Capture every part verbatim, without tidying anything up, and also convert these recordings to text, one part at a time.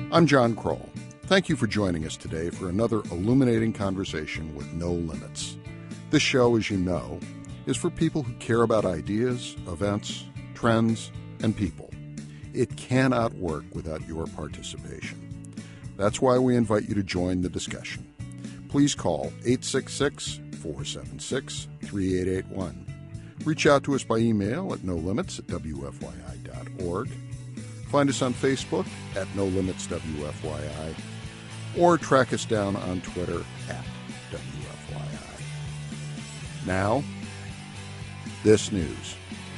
I'm John Kroll. Thank you for joining us today for another illuminating conversation with No Limits. This show, as you know, is for people who care about ideas, events, trends, and people. It cannot work without your participation. That's why we invite you to join the discussion. Please call eight six six, four seven six, three eight eight one. Reach out to us by email at no limits at w f y i dot org. Find us on Facebook at No Limits W F Y I, or track us down on Twitter at W F Y I. Now, this news.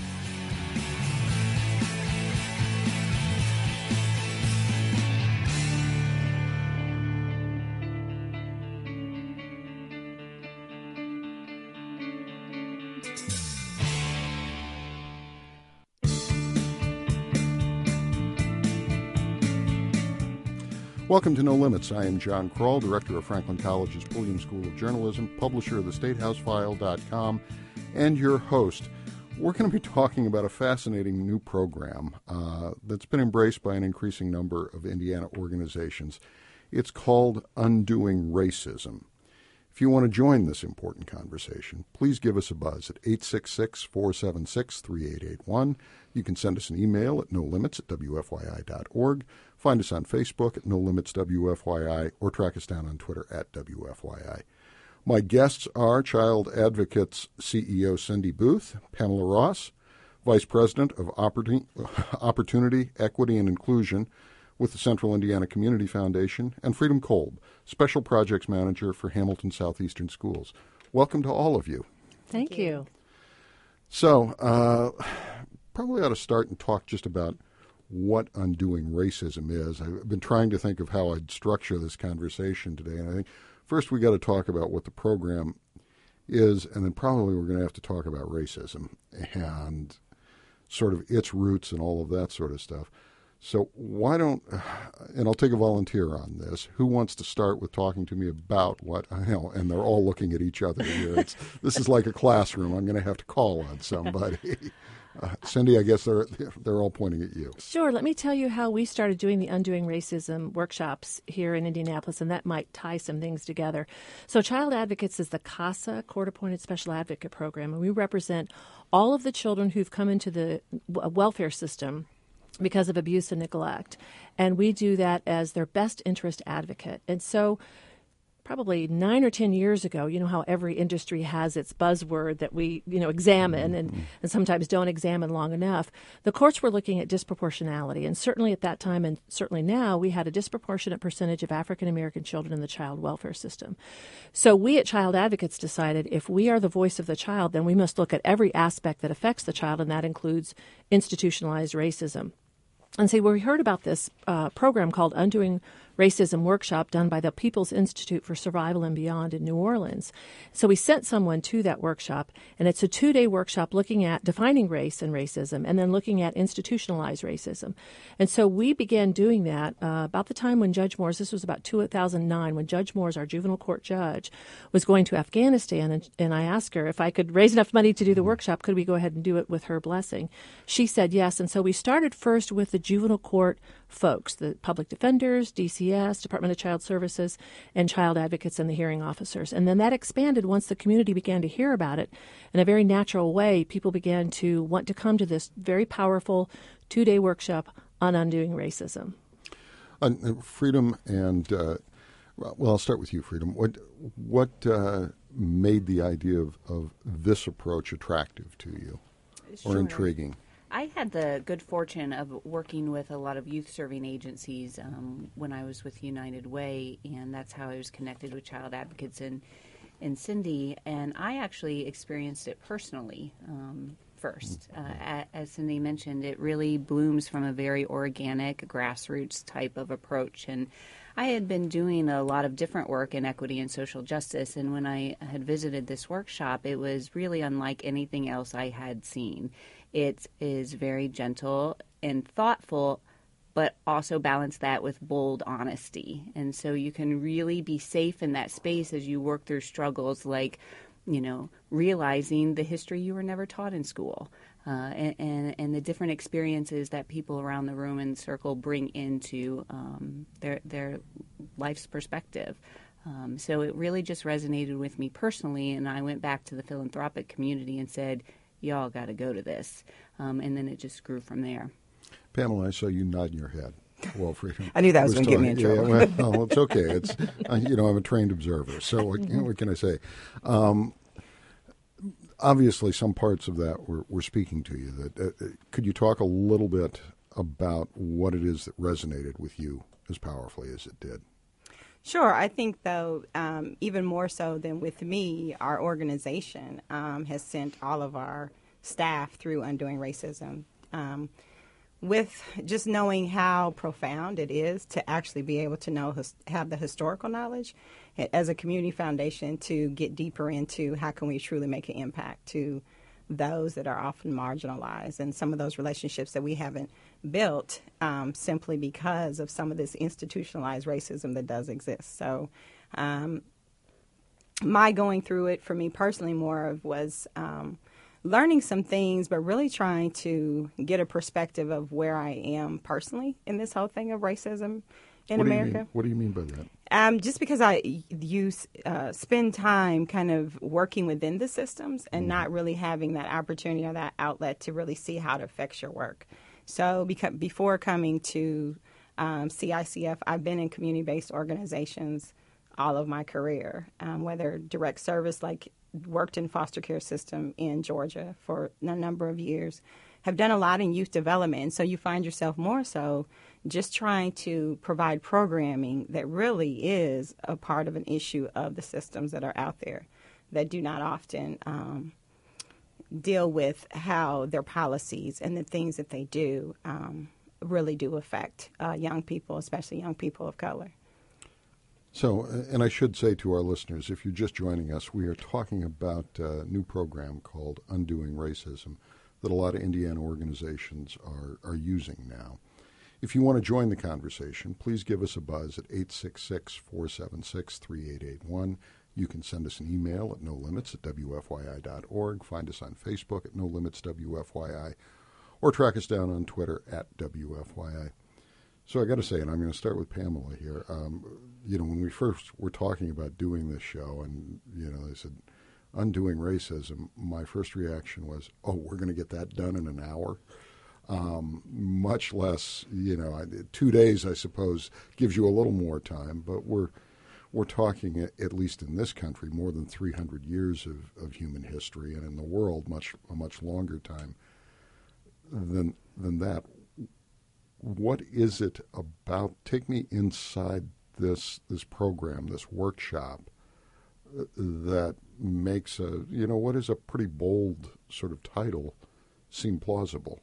Welcome to No Limits. I am John Kroll, director of Franklin College's Pulliam School of Journalism, publisher of the state house file dot com, and your host. We're going to be talking about a fascinating new program uh, that's been embraced by an increasing number of Indiana organizations. It's called Undoing Racism. If you want to join this important conversation, please give us a buzz at eight six six, four seven six, three eight eight one. You can send us an email at no limits at w f y i dot org. Find us on Facebook at No Limits W F Y I, or track us down on Twitter at W F Y I. My guests are Child Advocates C E O Cindy Booth, Pamela Ross, Vice President of Opportunity, Equity, and Inclusion with the Central Indiana Community Foundation, and Freedom Kolb, Special Projects Manager for Hamilton Southeastern Schools. Welcome to all of you. Thank, Thank you. you. So, uh, probably ought to start and talk just about what undoing racism is. I've been trying to think of how I'd structure this conversation today, and I think first we got to talk about what the program is, and then probably we're going to have to talk about racism and sort of its roots and all of that sort of stuff. So why don't, and I'll take a volunteer on this, who wants to start with talking to me about what, you know, and they're all looking at each other here. It's, this is like a classroom. I'm going to have to call on somebody. Uh, Cindy, I guess they're they're all pointing at you. Sure. Let me tell you how we started doing the Undoing Racism workshops here in Indianapolis, and that might tie some things together. So Child Advocates is the CASA, Court-Appointed Special Advocate Program, and we represent all of the children who've come into the welfare system because of abuse and neglect. And we do that as their best interest advocate. And so probably nine or ten years ago, you know how every industry has its buzzword that we, you know, examine and, and sometimes don't examine long enough. The courts were looking at disproportionality. And certainly at that time, and certainly now, we had a disproportionate percentage of African-American children in the child welfare system. So we at Child Advocates decided if we are the voice of the child, then we must look at every aspect that affects the child, and that includes institutionalized racism. And so we heard about this uh, program called Undoing Racism Workshop done by the People's Institute for Survival and Beyond in New Orleans. So we sent someone to that workshop, and it's a two-day workshop looking at defining race and racism and then looking at institutionalized racism. And so we began doing that uh, about the time when Judge Moores, this was about two thousand nine, when Judge Moores, our juvenile court judge, was going to Afghanistan, and, and I asked her if I could raise enough money to do the workshop, could we go ahead and do it with her blessing? She said yes, and so we started first with the juvenile court folks, the public defenders, D C S, Department of Child Services, and child advocates and the hearing officers. And then that expanded once the community began to hear about it. In a very natural way, people began to want to come to this very powerful two-day workshop on undoing racism. Uh, Freedom and, uh, well, I'll start with you, Freedom. What what uh, made the idea of, of this approach attractive to you or Sure. intriguing? I had the good fortune of working with a lot of youth-serving agencies um, when I was with United Way, and that's how I was connected with Child Advocates and, and Cindy. And I actually experienced it personally um, first. Uh, as Cindy mentioned, it really blooms from a very organic, grassroots type of approach. And I had been doing a lot of different work in equity and social justice, and when I had visited this workshop, it was really unlike anything else I had seen. It is very gentle and thoughtful, but also balance that with bold honesty. And so you can really be safe in that space as you work through struggles like, you know, realizing the history you were never taught in school, uh, and, and, and the different experiences that people around the room and circle bring into um, their, their life's perspective. Um, so it really just resonated with me personally, and I went back to the philanthropic community and said, y'all got to go to this. Um, and then it just grew from there. Pamela, I saw you nodding your head. Well, Freedom. I knew that was, was going to get me in trouble. Yeah, well, it's okay. It's uh, you know, I'm a trained observer, so what, you know, what can I say? Um, obviously, some parts of that were, were speaking to you. That uh, could you talk a little bit about what it is that resonated with you as powerfully as it did? Sure. I think, though, um, even more so than with me, our organization um, has sent all of our staff through Undoing Racism. Um, with just knowing how profound it is to actually be able to know, have the historical knowledge as a community foundation to get deeper into how can we truly make an impact to those that are often marginalized and some of those relationships that we haven't built um, simply because of some of this institutionalized racism that does exist. So um, my going through it for me personally more of was um, learning some things, but really trying to get a perspective of where I am personally in this whole thing of racism in what America. Do you mean? What do you mean by that? Um, just because I use uh, spend time kind of working within the systems and mm-hmm. not really having that opportunity or that outlet to really see how it affects your work. So because, before coming to um, C I C F, I've been in community-based organizations all of my career, um, whether direct service, like worked in foster care system in Georgia for a number of years, have done a lot in youth development. And so you find yourself more so just trying to provide programming that really is a part of an issue of the systems that are out there that do not often um, deal with how their policies and the things that they do um, really do affect uh, young people, especially young people of color. So, and I should say to our listeners, if you're just joining us, we are talking about a new program called Undoing Racism that a lot of Indiana organizations are, are using now. If you want to join the conversation, please give us a buzz at eight six six, four seven six, three eight eight one. You can send us an email at no limits at w f y i dot org. Find us on Facebook at no limits w f y i, or track us down on Twitter at w f y i. So I got to say, and I'm going to start with Pamela here. Um, you know, when we first were talking about doing this show, and you know, they said Undoing Racism, my first reaction was, "Oh, we're going to get that done in an hour." Um, much less, you know, two days, I suppose, gives you a little more time. But we're we're talking, at least in this country, more than three hundred years of, of human history, and in the world, much a much longer time than than that. What is it about? Take me inside this this program, this workshop, that makes a, you know, what is a pretty bold sort of title seem plausible?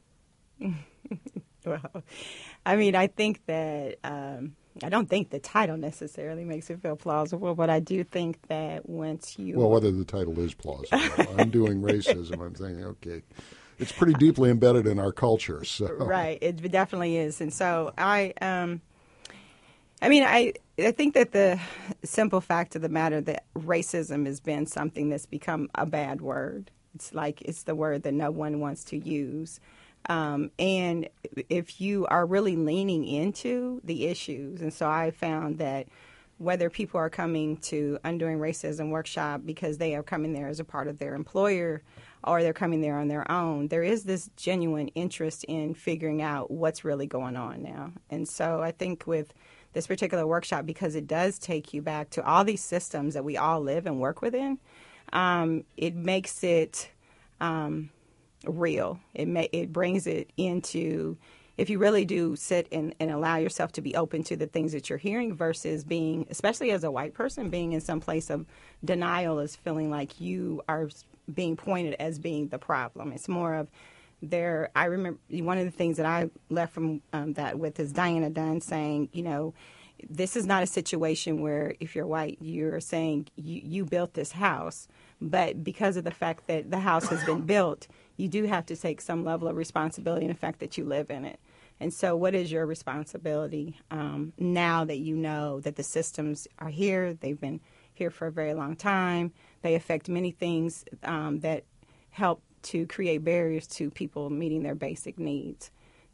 Well, I mean, I think that um, I don't think the title necessarily makes it feel plausible, but I do think that once you well, whether the title is plausible, Undoing Racism, I'm thinking, okay, it's pretty deeply embedded in our culture. So right, it definitely is, and so I, um, I mean, I I think that the simple fact of the matter that racism has been something that's become a bad word. It's like it's the word that no one wants to use. Um, and if you are really leaning into the issues, and so I found that whether people are coming to Undoing Racism workshop because they are coming there as a part of their employer or they're coming there on their own, there is this genuine interest in figuring out what's really going on now. And so I think with this particular workshop, because it does take you back to all these systems that we all live and work within, um, it makes it um, real. It may, it brings it into, if you really do sit and, and allow yourself to be open to the things that you're hearing versus being, especially as a white person, being in some place of denial is feeling like you are being pointed as being the problem. It's more of there. I remember one of the things that I left from um, that with is Diana Dunn saying, you know, this is not a situation where if you're white, you're saying you, you built this house, but because of the fact that the house has been built, you do have to take some level of responsibility in the fact that you live in it. And so what is your responsibility um, now that you know that the systems are here, they've been here for a very long time, they affect many things um, that help to create barriers to people meeting their basic needs.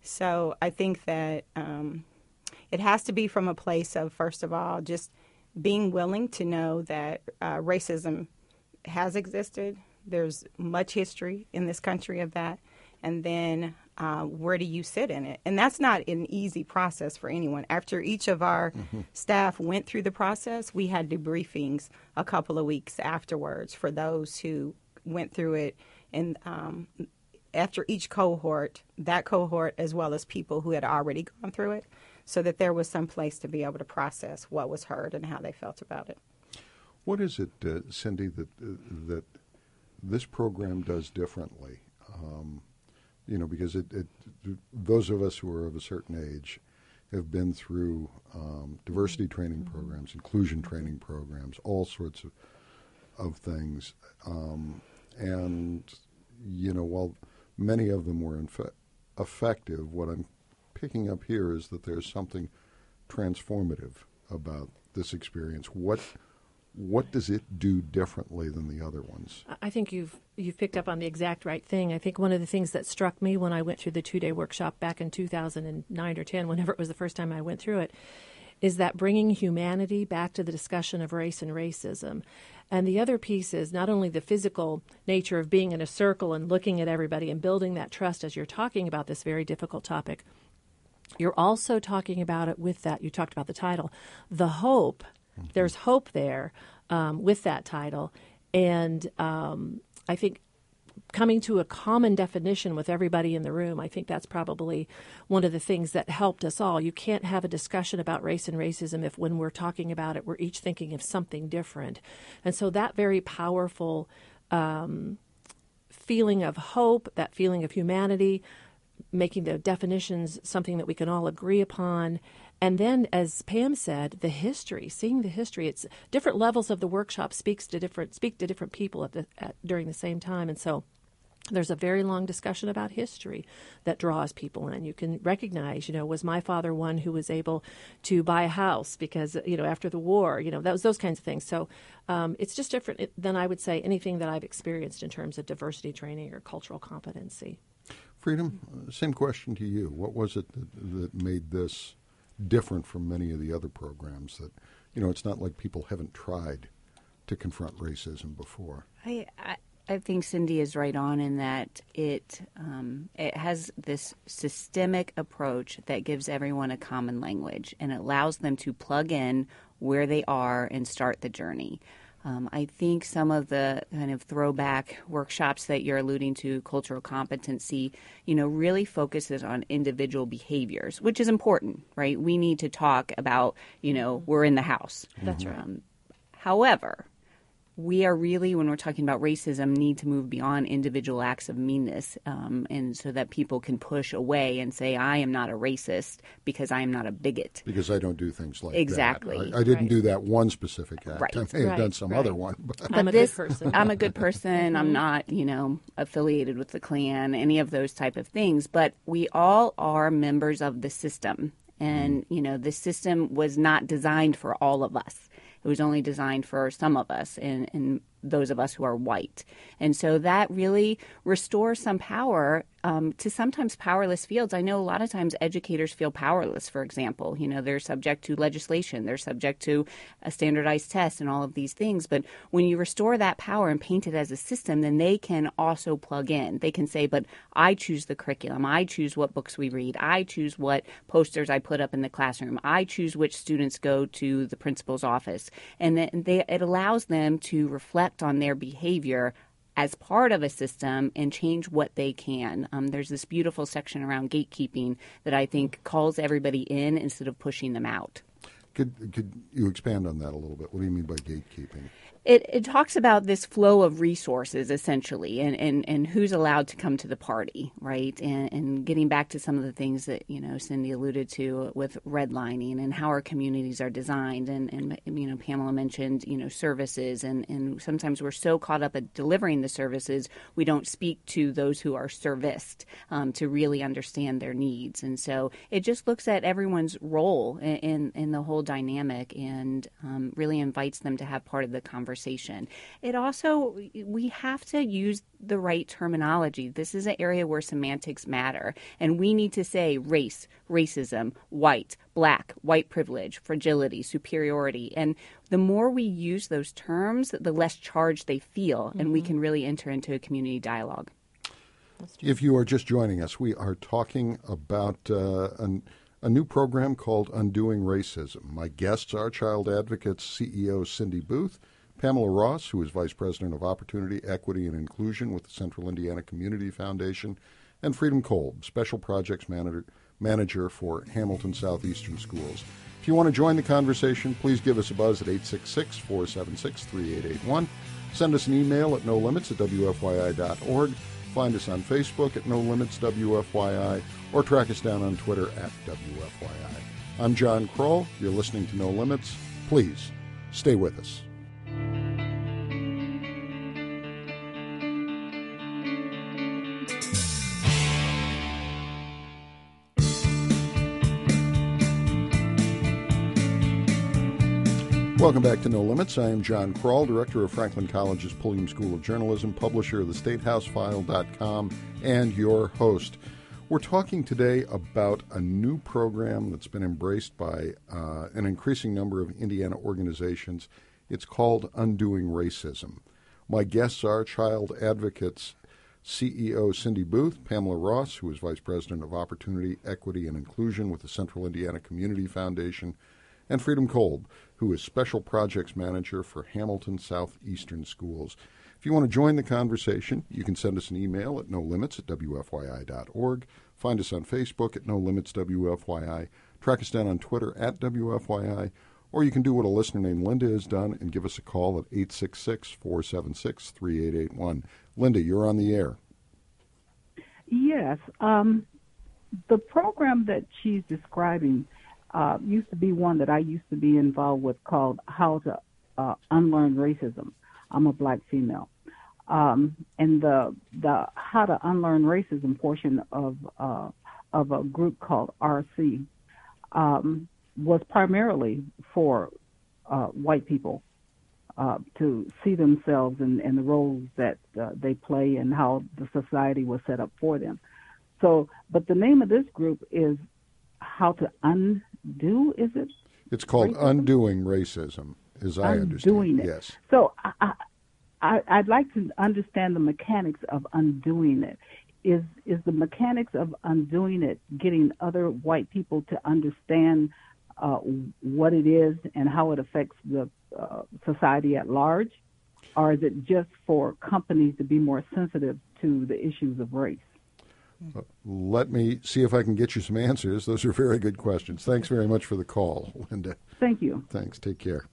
So I think that um, it has to be from a place of, first of all, just being willing to know that uh, racism has existed. There's much history in this country of that. And then uh, where do you sit in it? And that's not an easy process for anyone. After each of our mm-hmm. staff went through the process, we had debriefings a couple of weeks afterwards for those who went through it. And um, after each cohort, that cohort as well as people who had already gone through it, so that there was some place to be able to process what was heard and how they felt about it. What is it, uh, Cindy, that uh, that this program does differently? Um, you know, because it, it, those of us who are of a certain age have been through um, diversity training mm-hmm. programs, inclusion training programs, all sorts of of things, um, and you know, while many of them were infe- effective, what I'm picking up here is that there's something transformative about this experience. What what does it do differently than the other ones? I think you've you've picked up on the exact right thing. I think one of the things that struck me when I went through the two-day workshop back in two thousand nine or ten, whenever it was the first time I went through it, is that bringing humanity back to the discussion of race and racism. And the other piece is not only the physical nature of being in a circle and looking at everybody and building that trust as you're talking about this very difficult topic. You're also talking about it with that. You talked about the title, the hope. Mm-hmm. There's hope there um, with that title. And um, I think coming to a common definition with everybody in the room, I think that's probably one of the things that helped us all. You can't have a discussion about race and racism if when we're talking about it, we're each thinking of something different. And so that very powerful um, feeling of hope, that feeling of humanity, making the definitions something that we can all agree upon. And then, as Pam said, the history, seeing the history, it's different levels of the workshop speaks to different speak to different people at the at, during the same time. And so there's a very long discussion about history that draws people in. You can recognize, you know, was my father one who was able to buy a house because, you know, after the war, you know, that was those kinds of things. So um, it's just different than I would say anything that I've experienced in terms of diversity training or cultural competency. Freedom, uh, same question to you. What was it that, that made this different from many of the other programs that, you know, it's not like people haven't tried to confront racism before? I, I, I think Cindy is right on in that it um, it has this systemic approach that gives everyone a common language and allows them to plug in where they are and start the journey. Um, I think some of the kind of throwback workshops that you're alluding to, cultural competency, you know, really focuses on individual behaviors, which is important, right? We need to talk about, you know, we're in the house. That's right. Um, however, we are really, when we're talking about racism, need to move beyond individual acts of meanness, um, and so that people can push away and say, I am not a racist because I am not a bigot. Because I don't do things like exactly. that. I, I didn't right. do that one specific act. Right. I may have right. done some right. other one. But, But I'm a this, good person. I'm a good person. I'm not, you know, affiliated with the Klan, any of those type of things. But we all are members of the system. And, mm. you know, the system was not designed for all of us. It was only designed for some of us and, and those of us who are white. And so that really restores some power um, to sometimes powerless fields. I know a lot of times educators feel powerless, for example. You know, they're subject to legislation. They're subject to a standardized test and all of these things. But when you restore that power and paint it as a system, then they can also plug in. They can say, but I choose the curriculum. I choose what books we read. I choose what posters I put up in the classroom. I choose which students go to the principal's office. And then they, it allows them to reflect on their behavior as part of a system and change what they can. Um, there's this beautiful section around gatekeeping that I think calls everybody in instead of pushing them out. Could could you expand on that a little bit? What do you mean by gatekeeping? It, it talks about this flow of resources, essentially, and, and, and who's allowed to come to the party, right? And, and getting back to some of the things that, you know, Cindy alluded to with redlining and how our communities are designed. And, and you know, Pamela mentioned, you know, services. And, and sometimes we're so caught up at delivering the services, we don't speak to those who are serviced um, to really understand their needs. And so it just looks at everyone's role in, in, in the whole dynamic and um, really invites them to have part of the conversation. conversation. It also, we have to use the right terminology. This is an area where semantics matter, and we need to say race, racism, white, black, white privilege, fragility, superiority. And the more we use those terms, the less charged they feel, mm-hmm. and we can really enter into a community dialogue. If you are just joining us, we are talking about uh, an, a new program called Undoing Racism. My guests are Child Advocates C E O Cindy Booth, Pamela Ross, who is Vice President of Opportunity, Equity, and Inclusion with the Central Indiana Community Foundation, and Freedom Kolb, Special Projects Manager, Manager for Hamilton Southeastern Schools. If you want to join the conversation, please give us a buzz at eight six six, four seven six, three eight eight one. Send us an email at no limits at w f y i dot org. Find us on Facebook at No Limits W F Y I, or track us down on Twitter at W F Y I. I'm John Kroll. You're listening to No Limits. Please stay with us. Welcome back to No Limits. I am John Kroll, director of Franklin College's Pulliam School of Journalism, publisher of the state house file dot com, and your host. We're talking today about a new program that's been embraced by uh, an increasing number of Indiana organizations. It's called Undoing Racism. My guests are Child Advocates C E O Cindy Booth, Pamela Ross, who is Vice President of Opportunity, Equity, and Inclusion with the Central Indiana Community Foundation, and Freedom Kolb, who is Special Projects Manager for Hamilton Southeastern Schools. If you want to join the conversation, you can send us an email at no limits at w f y i dot org. Find us on Facebook at No Limits W F Y I. Track us down on Twitter at W F Y I. Or you can do what a listener named Linda has done and give us a call at eight six six, four seven six, three eight eight one. Linda, you're on the air. Yes. Um, the program that she's describing Uh, used to be one that I used to be involved with called How to uh, Unlearn Racism. I'm a black female. Um, and the the How to Unlearn Racism portion of uh, of a group called R C um, was primarily for uh, white people uh, to see themselves in, in the roles that uh, they play and how the society was set up for them. So, but the name of this group is How to Undo, is it? It's called racism? Undoing Racism, as I undoing understand it. Yes. So I, I, I'd like to understand the mechanics of undoing it. Is is the mechanics of undoing it getting other white people to understand uh, what it is and how it affects the uh, society at large? Or is it just for companies to be more sensitive to the issues of race? Uh, let me see if I can get you some answers. Those are very good questions. Thanks very much for the call, Linda. Thank you. Thanks. Take care.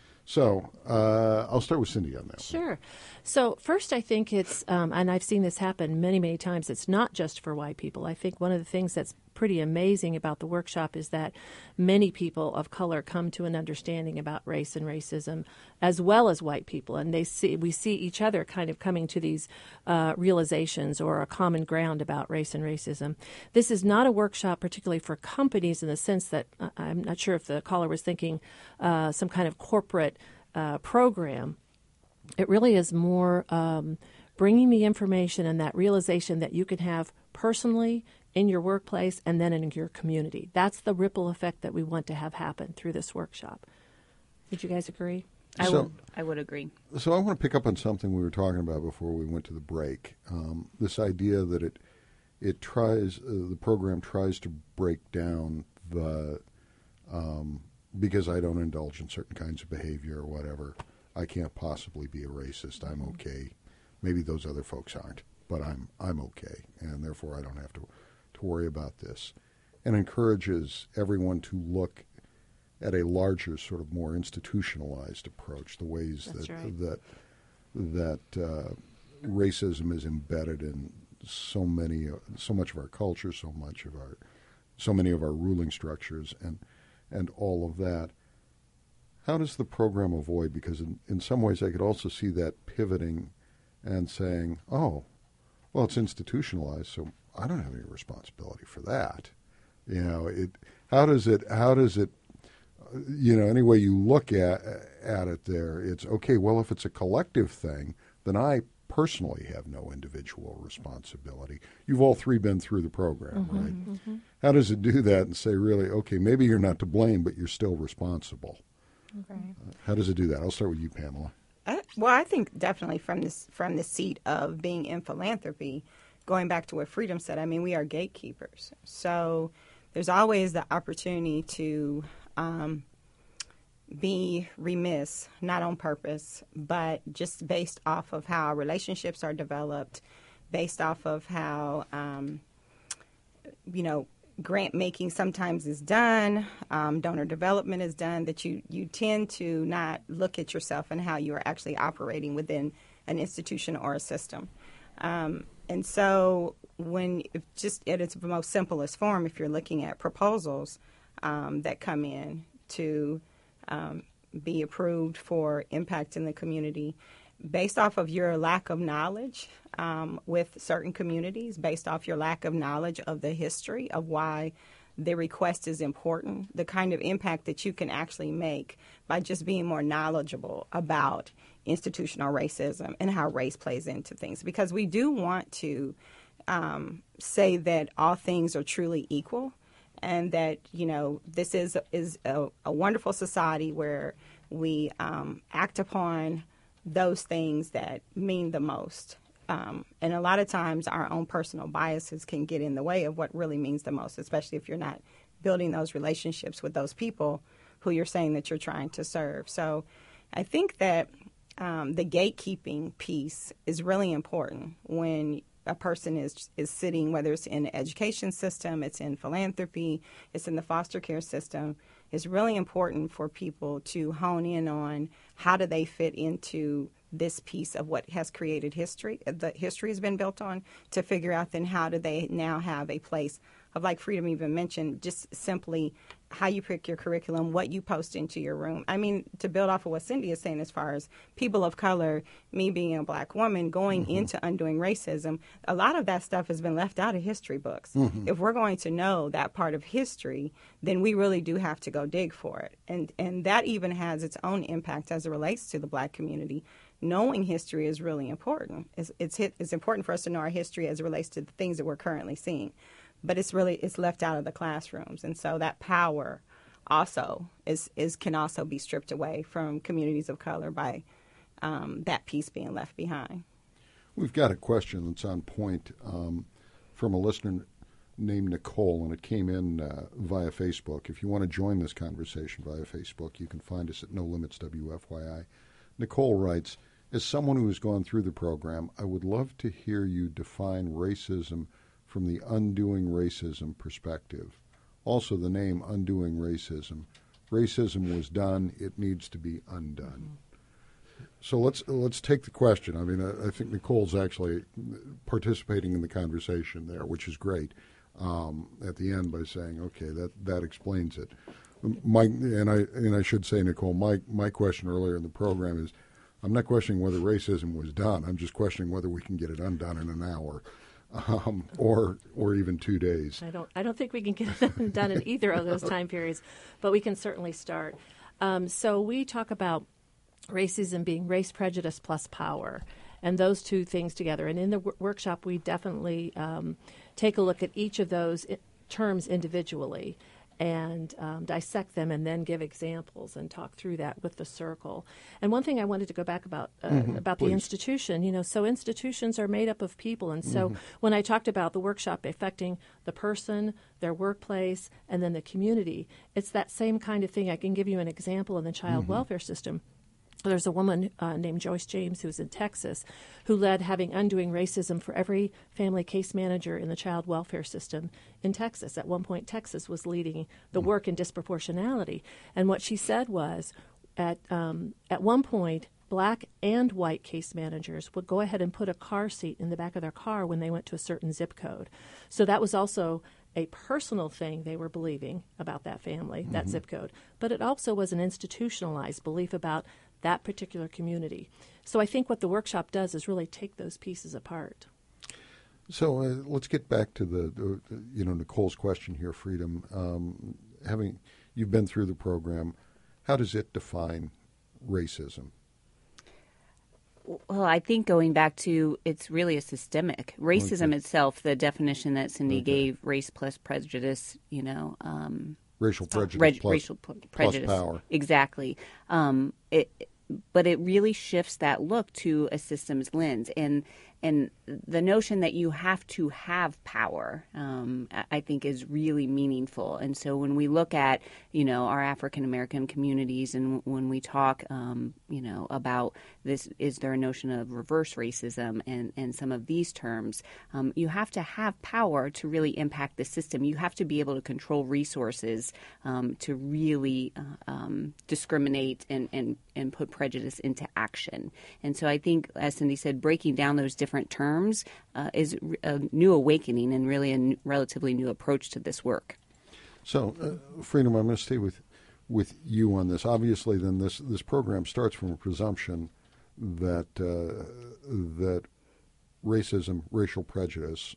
So uh, I'll start with Cindy on that. Sure. So first, I think it's, um, and I've seen this happen many, many times, it's not just for white people. I think one of the things that's pretty amazing about the workshop is that many people of color come to an understanding about race and racism, as well as white people, and they see we see each other kind of coming to these uh, realizations or a common ground about race and racism. This is not a workshop particularly for companies in the sense that uh, I'm not sure if the caller was thinking uh, some kind of corporate uh, program. It really is more um, bringing the information and that realization that you can have personally in your workplace and then in your community. That's the ripple effect that we want to have happen through this workshop. Would you guys agree? I so, would. I would agree. So I want to pick up on something we were talking about before we went to the break. Um, this idea that it it tries uh, the program tries to break down the um, because I don't indulge in certain kinds of behavior or whatever, I can't possibly be a racist. I'm okay. Maybe those other folks aren't, but I'm I'm okay, and therefore I don't have to to worry about this. And encourages everyone to look at a larger, sort of more institutionalized approach, the ways That's that right. that that uh, racism is embedded in so many, so much of our culture, so much of our, so many of our ruling structures, and and all of that. How does the program avoid? Because in, in some ways, I could also see that pivoting and saying, "Oh, well, it's institutionalized, so I don't have any responsibility for that." You know, it. How does it? How does it you know, any way you look at at it there, it's okay, well, if it's a collective thing, then I personally have no individual responsibility. You've all three been through the program, mm-hmm, right? Mm-hmm. How does it do that and say, really, okay, maybe you're not to blame, but you're still responsible? Okay. Uh, how does it do that? I'll start with you, Pamela. I, well, I think definitely from this from the seat of being in philanthropy, going back to what Freedom said, I mean, we are gatekeepers. So there's always the opportunity to um, be remiss, not on purpose, but just based off of how relationships are developed, based off of how, um, you know, grant making sometimes is done, um, donor development is done, that you, you tend to not look at yourself and how you are actually operating within an institution or a system. Um, and so when if just at its most simplest form, if you're looking at proposals um, that come in to um, be approved for impact in the community, based off of your lack of knowledge um, with certain communities, based off your lack of knowledge of the history of why the request is important, the kind of impact that you can actually make by just being more knowledgeable about institutional racism and how race plays into things. Because we do want to um, say that all things are truly equal and that, you know, this is, is a, a wonderful society where we um, act upon those things that mean the most. Um, and a lot of times our own personal biases can get in the way of what really means the most, especially if you're not building those relationships with those people who you're saying that you're trying to serve. So I think that um, the gatekeeping piece is really important when a person is is sitting, whether it's in the education system, it's in philanthropy, it's in the foster care system. It's really important for people to hone in on how do they fit into this piece of what has created history, the history has been built on, to figure out then how do they now have a place of, like Freedom even mentioned, just simply how you pick your curriculum, what you post into your room. I mean, to build off of what Cindy is saying as far as people of color, me being a black woman, going mm-hmm. into undoing racism, a lot of that stuff has been left out of history books. Mm-hmm. If we're going to know that part of history, then we really do have to go dig for it. And, and that even has its own impact as it relates to the black community. Knowing history is really important. It's, it's, it's important for us to know our history as it relates to the things that we're currently seeing. But it's really, it's left out of the classrooms. And so that power also is, is can also be stripped away from communities of color by um, that piece being left behind. We've got a question that's on point um, from a listener named Nicole, and it came in uh, via Facebook. If you want to join this conversation via Facebook, you can find us at No Limits W F Y I. Nicole writes, as someone who has gone through the program, I would love to hear you define racism from the undoing racism perspective. Also, the name undoing racism. Racism was done. It needs to be undone. Mm-hmm. So let's let's take the question. I mean, I, I think Nicole's actually participating in the conversation there, which is great. Um, at the end, by saying, "Okay, that, that explains it." My and I and I should say, Nicole, my my question earlier in the program is, I'm not questioning whether racism was done. I'm just questioning whether we can get it undone in an hour. Um, or or even two days. I don't I don't think we can get it done in either of those time periods, but we can certainly start. Um, so we talk about racism being race prejudice plus power, and those two things together. And in the w- workshop, we definitely um, take a look at each of those I- terms individually and um, dissect them and then give examples and talk through that with the circle. And one thing I wanted to go back about uh, mm-hmm, about please. the institution, you know, so institutions are made up of people. And so mm-hmm. when I talked about the workshop affecting the person, their workplace, and then the community, it's that same kind of thing. I can give you an example in the child mm-hmm. welfare system. There's a woman uh, named Joyce James who's in Texas who led Having Undoing Racism for every family case manager in the child welfare system in Texas. At one point, Texas was leading the work in disproportionality. And what she said was, at um, at one point, black and white case managers would go ahead and put a car seat in the back of their car when they went to a certain zip code. So that was also a personal thing they were believing about that family, mm-hmm. that zip code. But it also was an institutionalized belief about that particular community. So I think what the workshop does is really take those pieces apart. So uh, let's get back to the, the, the, you know, Nicole's question here, Freedom. Um, having you've been through the program. How does it define racism? Well, I think going back to it's really a systemic racism Okay. itself. The definition that Cindy Okay. gave, race plus prejudice, you know, um, Racial prejudice reg- plus, racial p- plus prejudice, power. exactly. Um, it, but it really shifts that look to a systems lens, and and the notion that you have to have power, um, I think, is really meaningful. And so when we look at, you know, our African American communities, and when we talk, um, you know, about this, is there a notion of reverse racism and, and some of these terms, um, you have to have power to really impact the system. You have to be able to control resources um, to really uh, um, discriminate and, and, and put prejudice into action. And so I think, as Cindy said, breaking down those different terms uh, is a new awakening and really a n- relatively new approach to this work. So, uh, Freedom, I'm going to stay with with you on this. Obviously, then this this program starts from a presumption that uh, that racism, racial prejudice,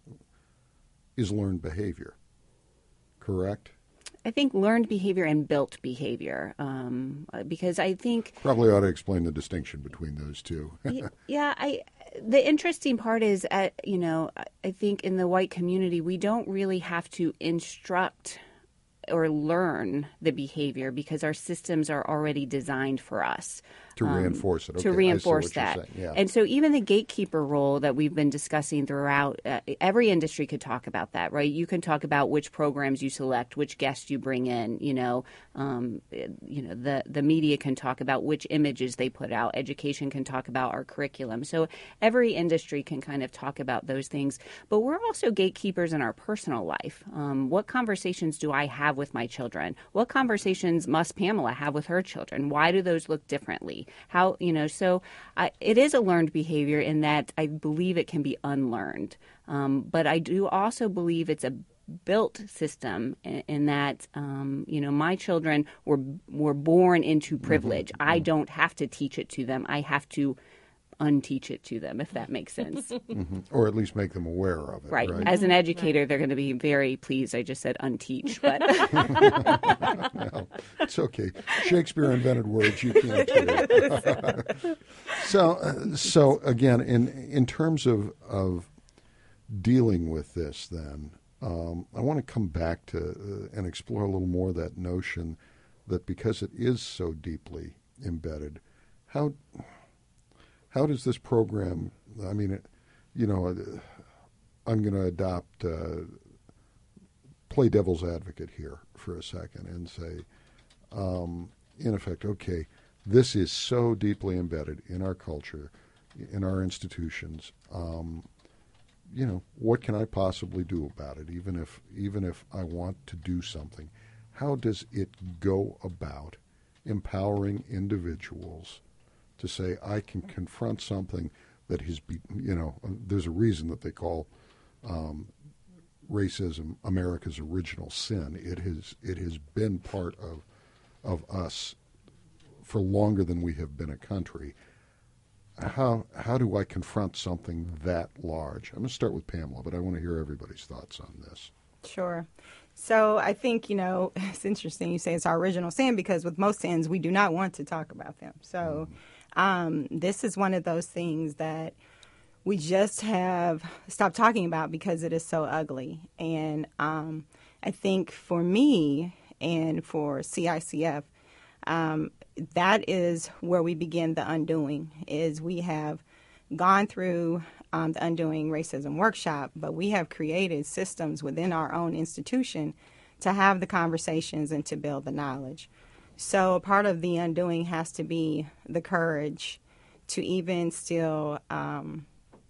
is learned behavior. Correct? I think learned behavior and built behavior, um, because I think Probably ought to explain the distinction between those two. Y- yeah, I. The interesting part is, uh, you know, I- I think in the white community we don't really have to instruct or learn the behavior because our systems are already designed for us. To reinforce it. Okay, To I see reinforce what you're that. saying, yeah. And so even the gatekeeper role that we've been discussing throughout, uh, every industry could talk about that, right? You can talk about which programs you select, which guests you bring in, you know, um, you know, the, the media can talk about which images they put out. Education can talk about our curriculum. So every industry can kind of talk about those things. But we're also gatekeepers in our personal life. Um, what conversations do I have with my children? What conversations must Pamela have with her children? Why do those look differently? How, you know, so I, it is a learned behavior in that I believe it can be unlearned. Um, but I do also believe it's a built system in, in that, um, you know, my children were were born into privilege. Mm-hmm. I don't have to teach it to them. I have to unteach it to them, if that makes sense. Mm-hmm. Or at least make them aware of it. Right. Right. As an educator, they're going to be very pleased I just said unteach, but Well, it's okay. Shakespeare invented words. You can't do. so, uh, so again, in in terms of of dealing with this, then um, I want to come back to uh, and explore a little more that notion that because it is so deeply embedded, how how does this program? I mean, it, you know, I'm going to adopt. Uh, play devil's advocate here for a second and say, um, in effect, okay, this is so deeply embedded in our culture, in our institutions. Um, you know, what can I possibly do about it? Even if, even if I want to do something, how does it go about empowering individuals to say, I can confront something that has, be, you know, there's a reason that they call um, racism America's original sin. It has it has been part of of us for longer than we have been a country. How how do I confront something that large? I'm going to start with Pamela, but I want to hear everybody's thoughts on this. Sure. So I think, you know, it's interesting you say it's our original sin because with most sins, we do not want to talk about them. So um, this is one of those things that we just have stopped talking about because it is so ugly. And um, I think for me and for C I C F, um, that is where we begin the undoing, is we have gone through um, the Undoing Racism workshop, but we have created systems within our own institution to have the conversations and to build the knowledge. So part of the undoing has to be the courage to even still, um,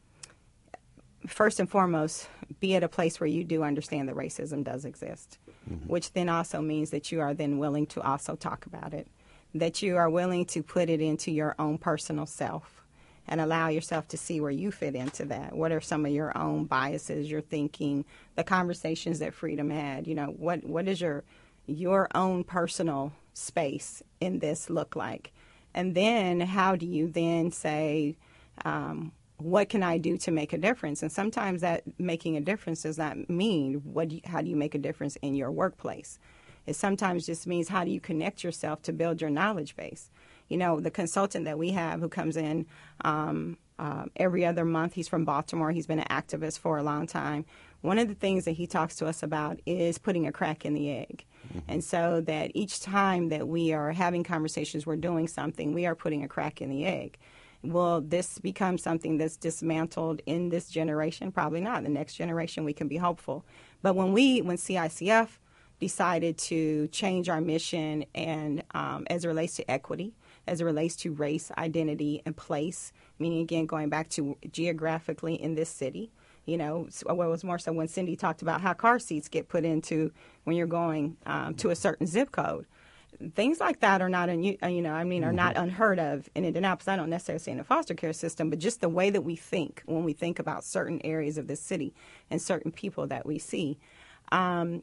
first and foremost, be at a place where you do understand that racism does exist, mm-hmm. which then also means that you are then willing to also talk about it, that you are willing to put it into your own personal self and allow yourself to see where you fit into that. What are some of your own biases, your thinking, the conversations that Freedom had? You know, what what is your your own personal space in this look like? And then how do you then say, um, what can I do to make a difference? And sometimes that making a difference does not mean what do you, how do you make a difference in your workplace? It sometimes just means how do you connect yourself to build your knowledge base. You know, the consultant that we have who comes in um, uh, every other month, he's from Baltimore. He's been an activist for a long time. One of the things that he talks to us about is putting a crack in the egg. Mm-hmm. And so that each time that we are having conversations, we're doing something, we are putting a crack in the egg. Will this become something that's dismantled in this generation? Probably not. The next generation, we can be hopeful. But when we, when C I C F decided to change our mission and um, as it relates to equity, as it relates to race, identity, and place, meaning, again, going back to geographically in this city, you know, well, it was more so when Cindy talked about how car seats get put into when you're going um, to a certain zip code. Things like that are not, un- you know, I mean, are not unheard of in Indianapolis. I don't necessarily say in the foster care system, but just the way that we think when we think about certain areas of this city and certain people that we see. Um,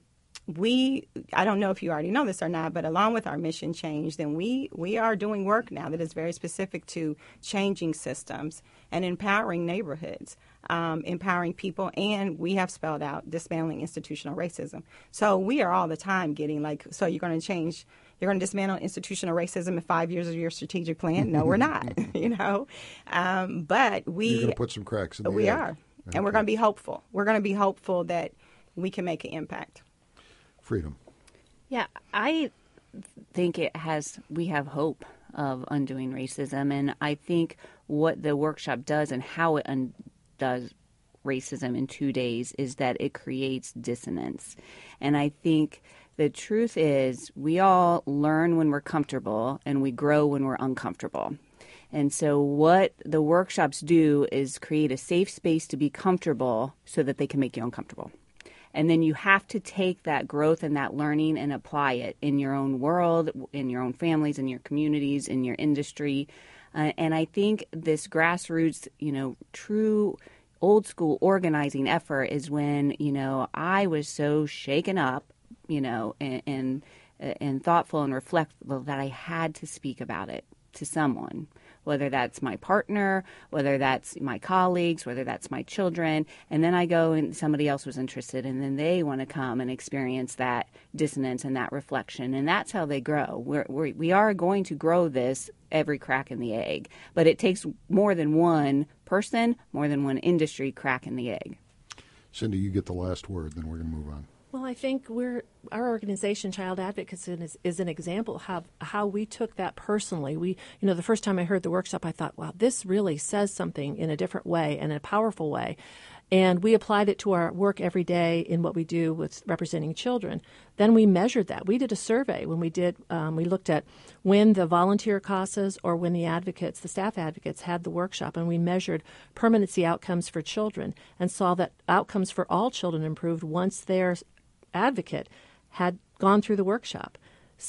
we, I don't know if you already know this or not, but along with our mission change, then we, we are doing work now that is very specific to changing systems and empowering neighborhoods, um, empowering people, and we have spelled out dismantling institutional racism. So we are all the time getting like, so you're going to change, you're going to dismantle institutional racism in five years of your strategic plan? No, we're not, you know. Um, but we... You're going to put some cracks in the We egg. are, okay. And we're going to be hopeful. We're going to be hopeful that we can make an impact. Freedom. Yeah, I think it has, we have hope of undoing racism. And I think what the workshop does and how it undoes racism in two days is that it creates dissonance. And I think the truth is we all learn when we're comfortable and we grow when we're uncomfortable. And so what the workshops do is create a safe space to be comfortable so that they can make you uncomfortable. And then you have to take that growth and that learning and apply it in your own world, in your own families, in your communities, in your industry. Uh, and I think this grassroots, you know, true old school organizing effort is when, you know, I was so shaken up, you know, and, and, and thoughtful and reflectful that I had to speak about it to someone, whether that's my partner, whether that's my colleagues, whether that's my children. And then I go and somebody else was interested, and then they want to come and experience that dissonance and that reflection. And that's how they grow. We're, we're, we are going to grow this every crack in the egg. But it takes more than one person, more than one industry crack in the egg. Cindy, you get the last word, then we're going to move on. Well, I think we're our organization, Child Advocates, is, is an example of how, how we took that personally. We, you know, the first time I heard the workshop, I thought, wow, this really says something in a different way and in a powerful way. And we applied it to our work every day in what we do with representing children. Then we measured that. We did a survey when we did, um, we looked at when the volunteer CASAs or when the advocates, the staff advocates had the workshop, and we measured permanency outcomes for children and saw that outcomes for all children improved once their advocate had gone through the workshop.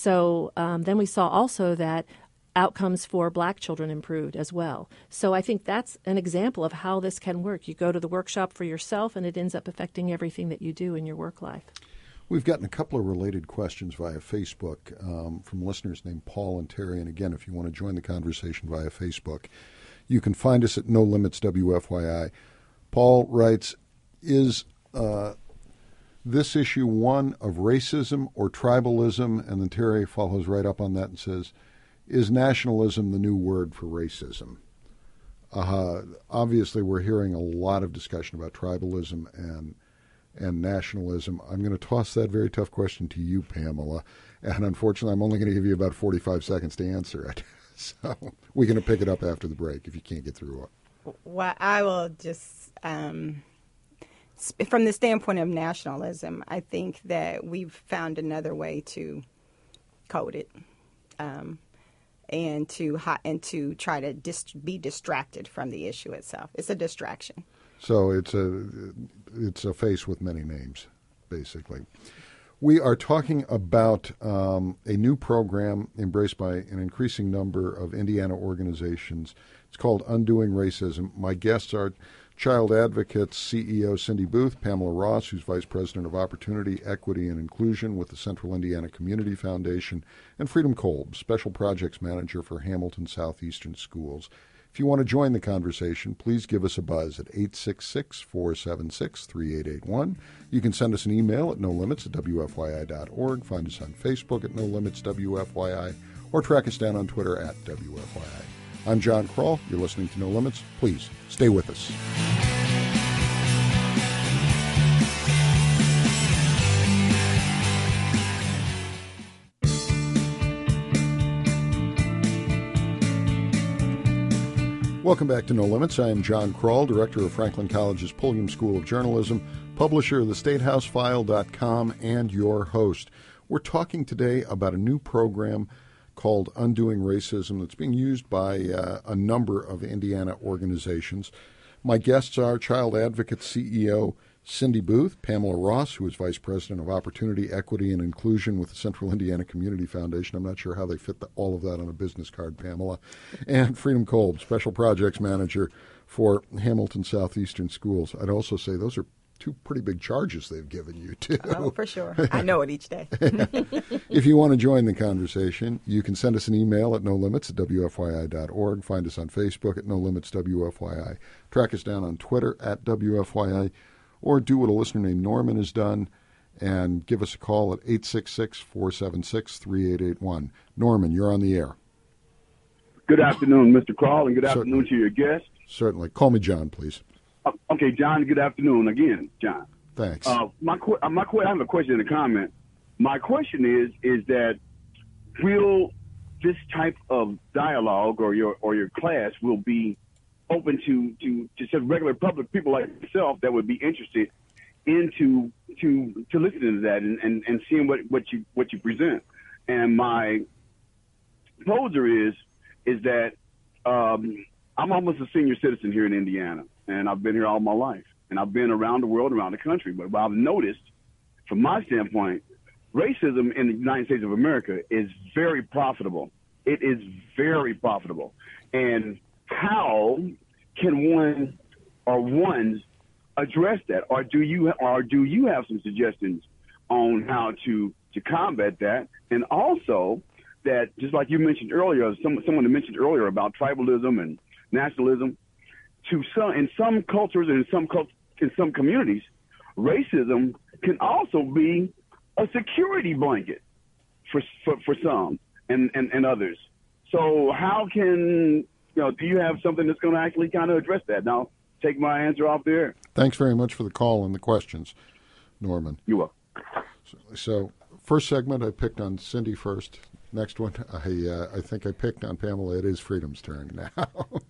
So um, then we saw also that outcomes for black children improved as well. So I think that's an example of how this can work. You go to the workshop for yourself, and it ends up affecting everything that you do in your work life. We've gotten a couple of related questions via Facebook um, from listeners named Paul and Terry. And again, if you want to join the conversation via Facebook, you can find us at No Limits W F Y I. Paul writes, is uh, this issue one of racism or tribalism? And then Terry follows right up on that and says, is nationalism the new word for racism? Uh, obviously, we're hearing a lot of discussion about tribalism and and nationalism. I'm going to toss that very tough question to you, Pamela. And unfortunately, I'm only going to give you about forty-five seconds to answer it. So we're going to pick it up after the break if you can't get through it. Well, I will just, um, from the standpoint of nationalism, I think that we've found another way to code it. Um, and to and to try to dist- be distracted from the issue itself. It's a distraction. So it's a it's a face with many names, basically. We are talking about um, a new program embraced by an increasing number of Indiana organizations. It's called Undoing Racism. My guests are Child Advocates C E O Cindy Booth, Pamela Ross, who's Vice President of Opportunity, Equity, and Inclusion with the Central Indiana Community Foundation, and Freedom Kolb, Special Projects Manager for Hamilton Southeastern Schools. If If you want to join the conversation, please give us a buzz at eight six six, four seven six, three eight eight one. You can send us an email at no limits at w f y i dot org, find us on Facebook at no limits w f y i, or track us down on Twitter at W F Y I. I'm John Kroll. You're listening to No Limits. Please stay with us. Welcome back to No Limits. I am John Kroll, director of Franklin College's Pulliam School of Journalism, publisher of the state house file dot com, and your host. We're talking today about a new program called Undoing Racism that's being used by uh, a number of Indiana organizations. My guests are Child Advocate C E O Cindy Booth, Pamela Ross, who is Vice President of Opportunity, Equity, and Inclusion with the Central Indiana Community Foundation. I'm not sure how they fit the, all of that on a business card, Pamela. And Freedom Kolb, Special Projects Manager for Hamilton Southeastern Schools. I'd also say those are two pretty big charges they've given you, too. Oh, for sure. I know it each day. If you want to join the conversation, you can send us an email at no limits at w f y i dot org. Find us on Facebook at no limits w f y i. Track us down on Twitter at W F Y I. Or do what a listener named Norman has done and give us a call at eight six six, four seven six, three eight eight one. Norman, you're on the air. Good afternoon, Mister Kroll, and good Certainly. afternoon to your guest. Certainly. Call me John, please. Uh, okay, John, good afternoon again, John. Thanks. Uh, my, qu- my qu- I have a question and a comment. My question is, is that will this type of dialogue or your or your class will be open to, to, to just regular public people like yourself that would be interested into to to listening to that and, and, and seeing what, what you what you present. And my poser is is that um, I'm almost a senior citizen here in Indiana, and I've been here all my life, and I've been around the world, around the country. But what I've noticed, from my standpoint, racism in the United States of America is very profitable. It is very profitable, and how can one or ones address that, or do you or do you have some suggestions on how to to combat that? And also that, just like you mentioned earlier, some, someone mentioned earlier about tribalism and nationalism, to some in some cultures and in some cult, in some communities, racism can also be a security blanket for for, for some and, and, and others. So how can You know, do you have something that's going to actually kind of address that? Now, take my answer off there. Thanks very much for the call and the questions, Norman. You're welcome. So, so first segment, I picked on Cindy first. Next one, I uh, I think I picked on Pamela. It is Freedom's turn now.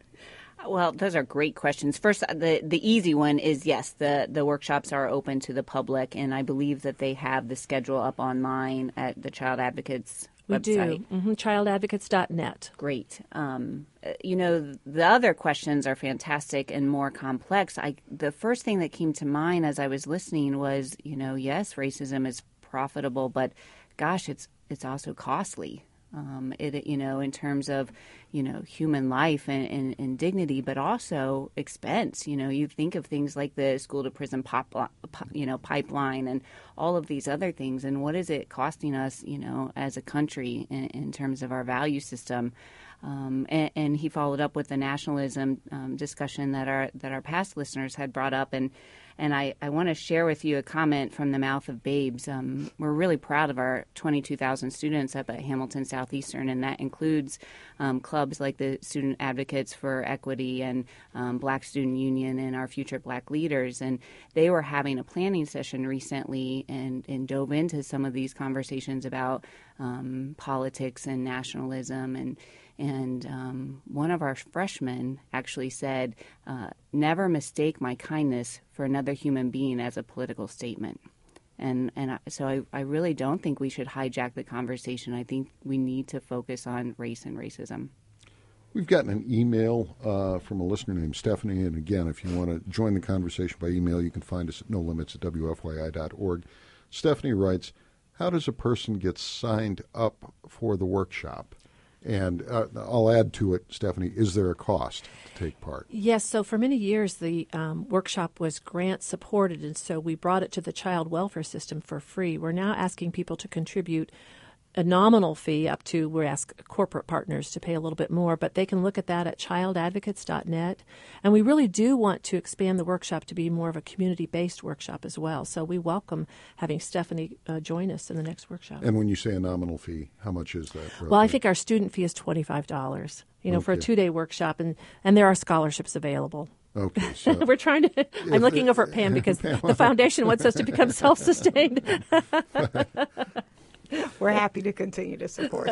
Well, those are great questions. First, the the easy one is, yes, the, the workshops are open to the public, and I believe that they have the schedule up online at the Child Advocates We website. do. Mm-hmm. child advocates dot net. Great. Um, you know, the other questions are fantastic and more complex. I the first thing that came to mind as I was listening was, you know, yes, racism is profitable, but gosh, it's it's also costly. Um, it, you know, in terms of, you know, human life and, and, and dignity, but also expense. You know, you think of things like the school to prison pop, you know, pipeline and all of these other things. And what is it costing us, you know, as a country in, in terms of our value system? Um, and, and he followed up with the nationalism um, discussion that our that our past listeners had brought up. And And I, I want to share with you a comment from the mouth of babes. Um, we're really proud of our twenty-two thousand students up at Hamilton Southeastern, and that includes um, clubs like the Student Advocates for Equity and um, Black Student Union and our Future Black Leaders. And they were having a planning session recently and, and dove into some of these conversations about um, politics and nationalism. And And um, one of our freshmen actually said, uh, never mistake my kindness for another human being as a political statement. And and I, so I, I really don't think we should hijack the conversation. I think we need to focus on race and racism. We've gotten an email uh, from a listener named Stephanie. And again, if you want to join the conversation by email, you can find us at no limits at w f y i dot org. Stephanie writes, how does a person get signed up for the workshop? And uh, I'll add to it, Stephanie, is there a cost to take part? Yes. So for many years, the um, workshop was grant supported, and so we brought it to the child welfare system for free. We're now asking people to contribute a nominal fee up to, we ask corporate partners to pay a little bit more, but they can look at that at child advocates dot net. And we really do want to expand the workshop to be more of a community-based workshop as well. So we welcome having Stephanie uh, join us in the next workshop. And when you say a nominal fee, how much is that? Roughly? Well, I think our student fee is twenty-five dollars, you know, okay. for a two-day workshop, and, and there are scholarships available. Okay, so we're trying to. I'm looking over at Pam because Pam. the foundation wants us to become self-sustained. We're happy to continue to support.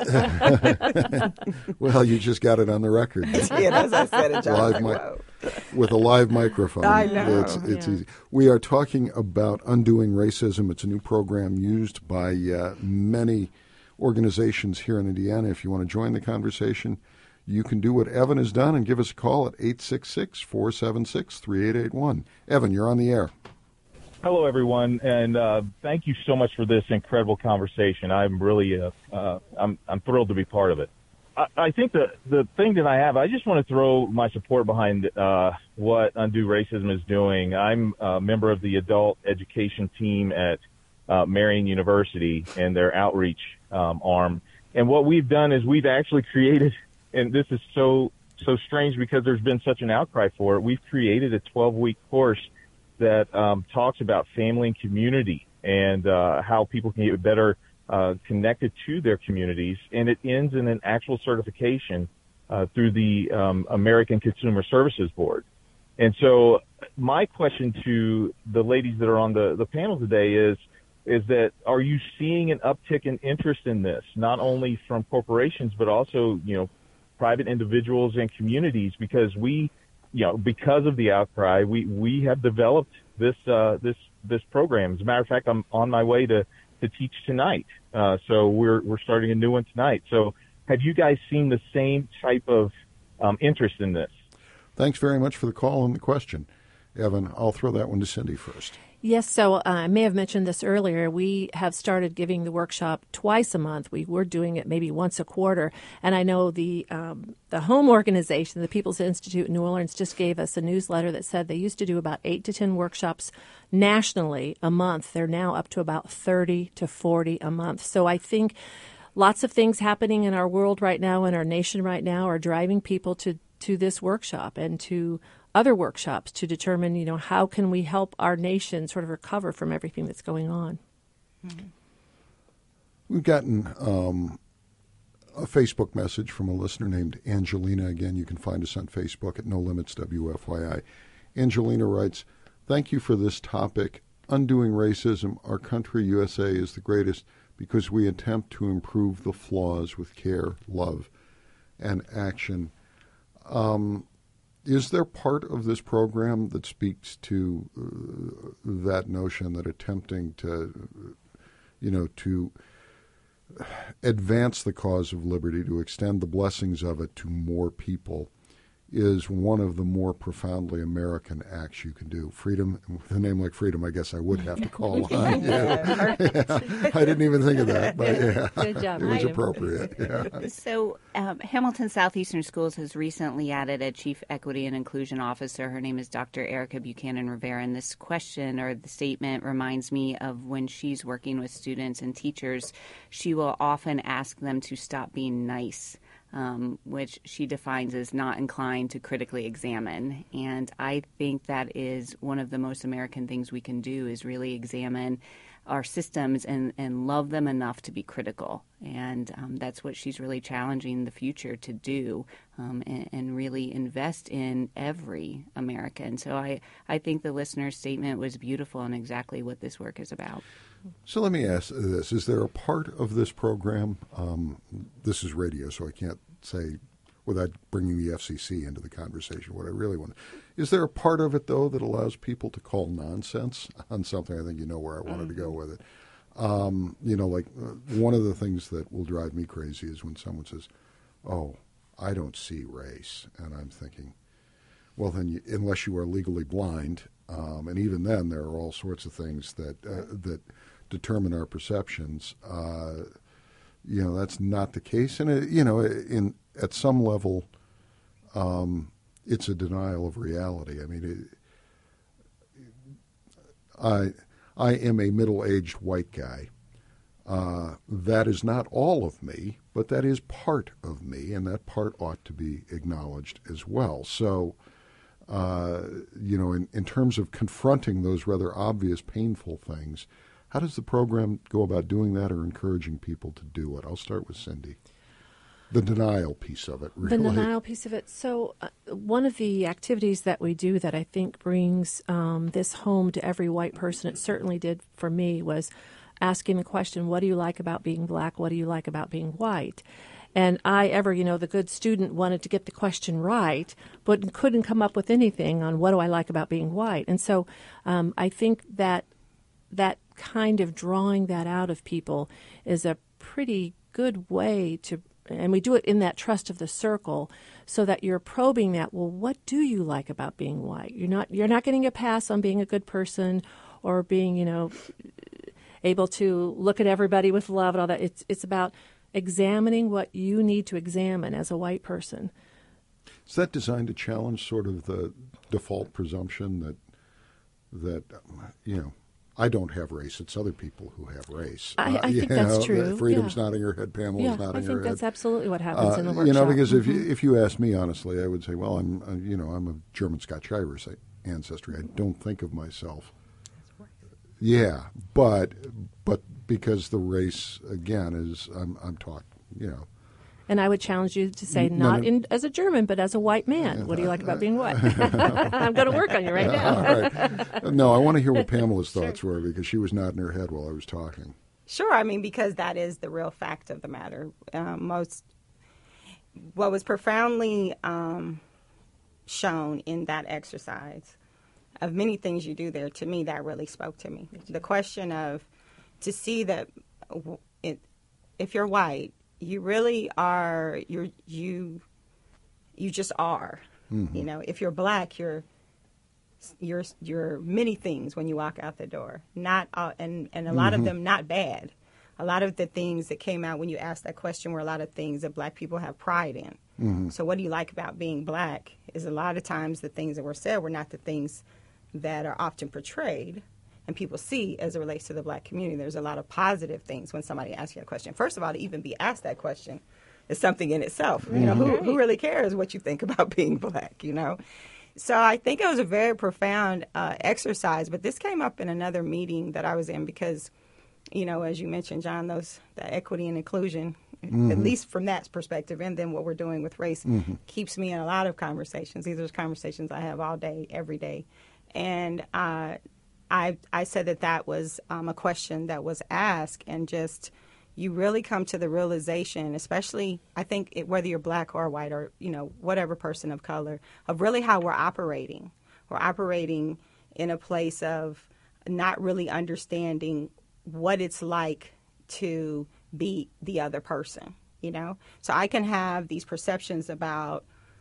Well, you just got it on the record. Yeah, as I said, it, John, live like, mi- with a live microphone. I know. It's, it's yeah. easy. We are talking about Undoing Racism. It's a new program used by uh, many organizations here in Indiana. If you want to join the conversation, you can do what Evan has done and give us a call at eight six six, four seven six, three eight eight one. Evan, you're on the air. Hello, everyone, and uh, thank you so much for this incredible conversation. I'm really, uh, uh, I'm, I'm thrilled to be part of it. I, I think the the thing that I have, I just want to throw my support behind uh, what Undo Racism is doing. I'm a member of the adult education team at uh, Marian University and their outreach um, arm, and what we've done is we've actually created, and this is so so strange because there's been such an outcry for it. We've created a twelve-week course that um, talks about family and community and uh, how people can get better uh, connected to their communities. And it ends in an actual certification uh, through the um, American Consumer Services Board. And so my question to the ladies that are on the, the panel today is, is that are you seeing an uptick in interest in this, not only from corporations, but also, you know, private individuals and communities? Because we, you know, because of the outcry, we, we have developed this, uh, this, this program. As a matter of fact, I'm on my way to, to teach tonight. Uh, so we're, we're starting a new one tonight. So have you guys seen the same type of, um, interest in this? Thanks very much for the call and the question. Evan, I'll throw that one to Cindy first. Yes, so uh, I may have mentioned this earlier. We have started giving the workshop twice a month. We were doing it maybe once a quarter. And I know the um, the home organization, the People's Institute in New Orleans, just gave us a newsletter that said they used to do about eight to ten workshops nationally a month. They're now up to about thirty to forty a month. So I think lots of things happening in our world right now, in our nation right now, are driving people to, to this workshop and to other workshops to determine, you know, how can we help our nation sort of recover from everything that's going on. Mm-hmm. We've gotten um, a Facebook message from a listener named Angelina. Again, you can find us on Facebook at No Limits W F Y I. Angelina writes, "Thank you for this topic. Undoing Racism, Our Country, U S A, is the greatest because we attempt to improve the flaws with care, love, and action." Um, Is there part of this program that speaks to uh, that notion that attempting to, you know, to advance the cause of liberty, to extend the blessings of it to more people, is one of the more profoundly American acts you can do? Freedom, with a name like Freedom, I guess I would have to call on. Yeah. Yeah. I didn't even think of that, but yeah, good job, it was Freedom. appropriate. Yeah. So um, Hamilton Southeastern Schools has recently added a Chief Equity and Inclusion Officer. Her name is Doctor Erica Buchanan Rivera. And this question or the statement reminds me of when she's working with students and teachers, she will often ask them to stop being nice. Um, which she defines as not inclined to critically examine. And I think that is one of the most American things we can do is really examine our systems and, and love them enough to be critical. And um, that's what she's really challenging the future to do um, and, and really invest in every American. So I, I think the listener's statement was beautiful and exactly what this work is about. So let me ask this. Is there a part of this program, um, this is radio, so I can't say without bringing the F C C into the conversation what I really want. Is there a part of it, though, that allows people to call nonsense on something? I think you know where I wanted mm-hmm. to go with it. Um, you know, like uh, one of the things that will drive me crazy is when someone says, oh, I don't see race. And I'm thinking, well, then you, unless you are legally blind, um, and even then there are all sorts of things that uh, that determine our perceptions. Uh, you know, that's not the case. And, it, you know, in at some level, um, it's a denial of reality. I mean, it, I I am a middle-aged white guy. Uh, that is not all of me, but that is part of me, and that part ought to be acknowledged as well. So, uh, you know, in, in terms of confronting those rather obvious, painful things, how does the program go about doing that or encouraging people to do it? I'll start with Cindy. The denial piece of it, really. The denial piece of it. So uh, one of the activities that we do that I think brings um, this home to every white person, it certainly did for me, was asking the question, what do you like about being black? What do you like about being white? And I ever, you know, the good student wanted to get the question right, but couldn't come up with anything on what do I like about being white. And so um, I think that that kind of drawing that out of people is a pretty good way to, and we do it in that trust of the circle, so that you're probing that, well, what do you like about being white? You're not you're not getting a pass on being a good person or being, you know, able to look at everybody with love and all that. It's it's about examining what you need to examine as a white person. Is that designed to challenge sort of the default presumption that that you know, I don't have race, it's other people who have race? I, I uh, think that's know, true. Freedom's yeah. nodding her head, Pamela's yeah, nodding her I head. think that's absolutely what happens uh, in the workshop. You know, because mm-hmm. if you if you ask me honestly, I would say, well, I'm uh, you know I'm of German Scotch Irish ancestry. I don't think of myself. Yeah, but but because the race again is I'm I'm taught, you know. And I would challenge you to say, No, not no. in as a German, but as a white man. What do you like about being white? I'm going to work on you right now. All right. No, I want to hear what Pamela's thoughts were, because she was nodding her head while I was talking. Sure, I mean, because that is the real fact of the matter. Um, most, what was profoundly um, shown in that exercise, of many things you do there, to me, that really spoke to me. The question of, to see that it, if you're white, you really are, you're, you, you just are. Mm-hmm. You know, if you're black, you're, you're, you're many things when you walk out the door. Not, uh, and, and a lot mm-hmm. of them not bad. A lot of the things that came out when you asked that question were a lot of things that black people have pride in. Mm-hmm. So what do you like about being black is a lot of times the things that were said were not the things that are often portrayed and people see as it relates to the black community. There's a lot of positive things when somebody asks you a question. First of all, to even be asked that question is something in itself. Mm-hmm. You know, who, who really cares what you think about being black, you know? So I think it was a very profound uh, exercise, but this came up in another meeting that I was in because, you know, as you mentioned, John, those the equity and inclusion, mm-hmm. at least from that perspective, and then what we're doing with race, mm-hmm. keeps me in a lot of conversations. These are conversations I have all day, every day. And uh, I I said that that was um, a question that was asked, and just you really come to the realization, especially I think it, whether you're black or white or, you know, whatever person of color, of really how we're operating. We're operating in a place of not really understanding what it's like to be the other person, you know? So I can have these perceptions about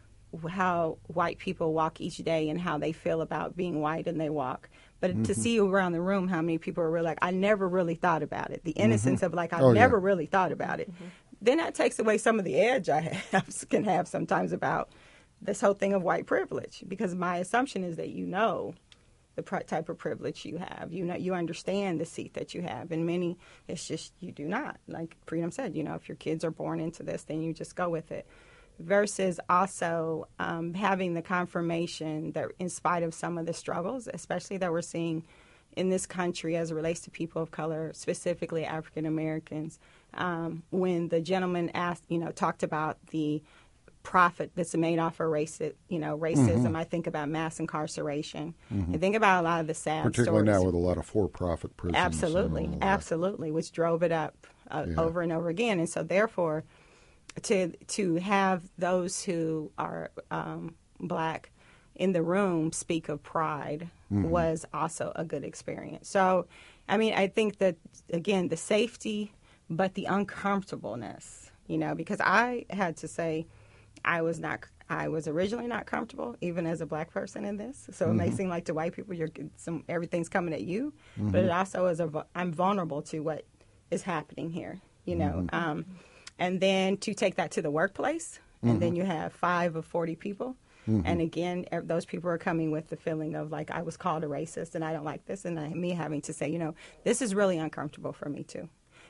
how white people walk each day and how they feel about being white and they walk. But mm-hmm. to see around the room how many people are really like, I never really thought about it. The innocence mm-hmm. of like, I oh, never yeah. really thought about it. Mm-hmm. Then that takes away some of the edge I have, can have sometimes about this whole thing of white privilege. Because my assumption is that you know the type of privilege you have. You know, you understand the seat that you have. And many, it's just you do not. Like Freedom said, you know, if your kids are born into this, then you just go with it. Versus also um, having the confirmation that in spite of some of the struggles, especially that we're seeing in this country as it relates to people of color, specifically African Americans, um, when the gentleman asked, you know, talked about the profit that's made off of race, you know, racism. Mm-hmm. I think about mass incarceration. Mm-hmm. I think about a lot of the sad Particularly stories. now with a lot of for-profit prisons. Absolutely, absolutely, which drove it up uh, yeah. over and over again. And so therefore, to to have those who are um, black in the room speak of pride mm-hmm. was also a good experience. So, I mean, I think that, again, the safety, but the uncomfortableness, you know, because I had to say, I was not. I was originally not comfortable, even as a black person in this. So mm-hmm. it may seem like to white people, you're some everything's coming at you, mm-hmm. but it also is a. I'm vulnerable to what is happening here, you know. Mm-hmm. Um, and then to take that to the workplace, and mm-hmm. then you have five of forty people, mm-hmm. and again, those people are coming with the feeling of like I was called a racist and I don't like this, and I, me having to say, you know, this is really uncomfortable for me too.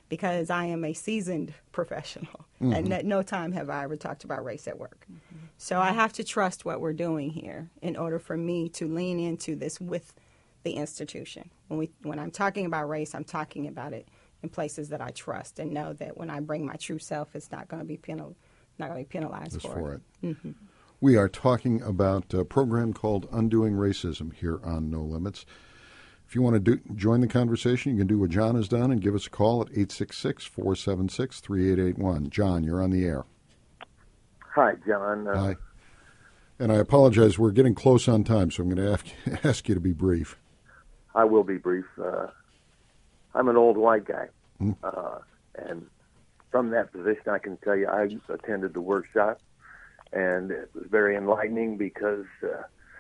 because I am a seasoned professional, mm-hmm. and at no time have I ever talked about race at work. Mm-hmm. So I have to trust what we're doing here in order for me to lean into this with the institution. When we, when I'm talking about race, I'm talking about it in places that I trust and know that when I bring my true self, it's not going to be penal, not going to be penalized for, for it. it. Mm-hmm. We are talking about a program called Undoing Racism here on No Limits. If you want to do, join the conversation, you can do what John has done and give us a call at eight six six, four seven six, three eight eight one. John, you're on the air. Hi, John. Uh, Hi. And I apologize, we're getting close on time, so I'm going to ask, ask you to be brief. I will be brief. Uh, I'm an old white guy. Mm. Uh, and from that position, I can tell you I attended the workshop, and it was very enlightening because uh,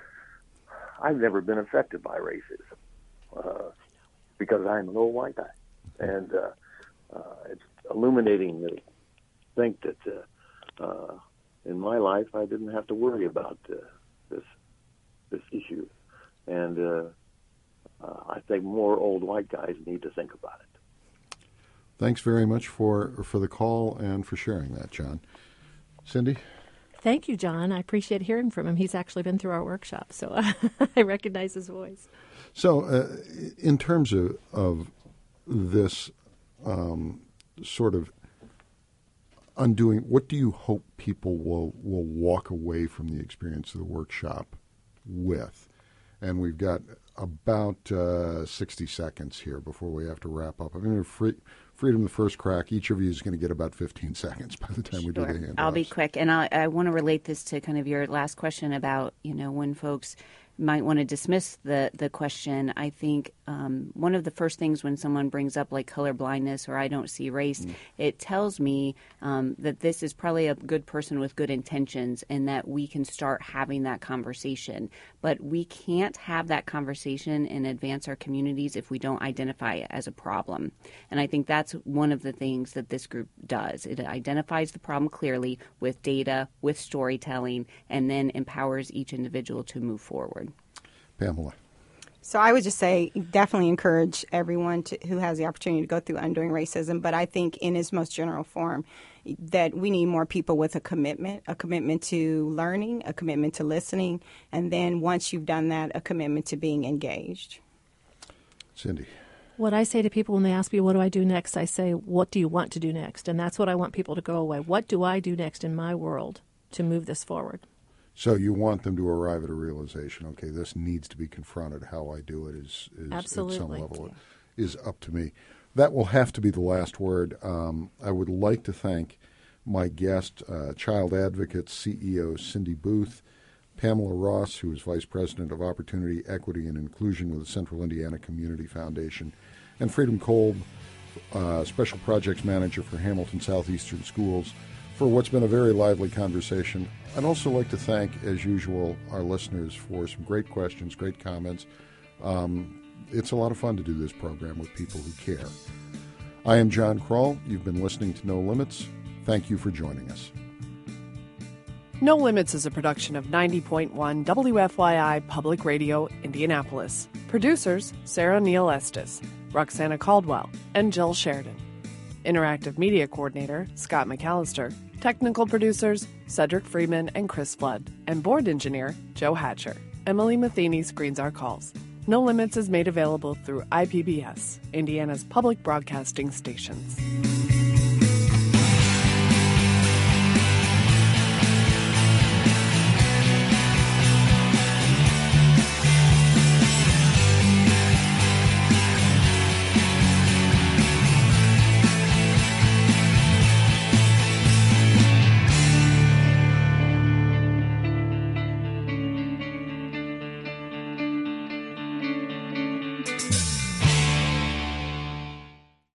I've never been affected by racism. Uh, because I'm an old white guy. And uh, uh, it's illuminating to think that uh, uh, in my life I didn't have to worry about uh, this this issue. And uh, uh, I think more old white guys need to think about it. Thanks very much for, for the call and for sharing that, John. Cindy? Thank you, John. I appreciate hearing from him. He's actually been through our workshop, so I recognize his voice. So uh, in terms of, of this um, sort of undoing, what do you hope people will, will walk away from the experience of the workshop with? And we've got about uh, sixty seconds here before we have to wrap up. I'm going to free, Freedom the first crack. Each of you is going to get about fifteen seconds by the time sure. we do the handoffs. I'll be quick, and I, I want to relate this to kind of your last question about, you know, when folks might want to dismiss the, the question. I think um, one of the first things when someone brings up like color blindness or I don't see race, mm. it tells me um, that this is probably a good person with good intentions and that we can start having that conversation. But we can't have that conversation and advance our communities if we don't identify it as a problem. And I think that's one of the things that this group does. It identifies the problem clearly with data, with storytelling, and then empowers each individual to move forward. Pamela. So I would just say definitely encourage everyone to, who has the opportunity to go through Undoing Racism, but I think in its most general form that we need more people with a commitment, a commitment to learning, a commitment to listening, and then once you've done that, a commitment to being engaged. Cindy. What I say to people when they ask me, what do I do next? I say, what do you want to do next? And that's what I want people to go away. What do I do next in my world to move this forward? So you want them to arrive at a realization, okay, this needs to be confronted. How I do it is, is Absolutely. At some level, it is up to me. That will have to be the last word. Um, I would like to thank my guest, uh, Child Advocate C E O Cindy Booth, Pamela Ross, who is Vice President of Opportunity, Equity, and Inclusion with the Central Indiana Community Foundation, and Freedom Kolb, uh, Special Projects Manager for Hamilton Southeastern Schools, for what's been a very lively conversation. I'd also like to thank, as usual, our listeners for some great questions, great comments. Um, it's a lot of fun to do this program with people who care. I am John Kroll. You've been listening to No Limits. Thank you for joining us. No Limits is a production of ninety point one W F Y I Public Radio, Indianapolis. Producers, Sarah Neal Estes, Roxana Caldwell, and Jill Sheridan. Interactive Media Coordinator, Scott McAllister. Technical producers, Cedric Freeman and Chris Flood. And Board Engineer, Joe Hatcher. Emily Matheny screens our calls. No Limits is made available through I P B S, Indiana's public broadcasting stations.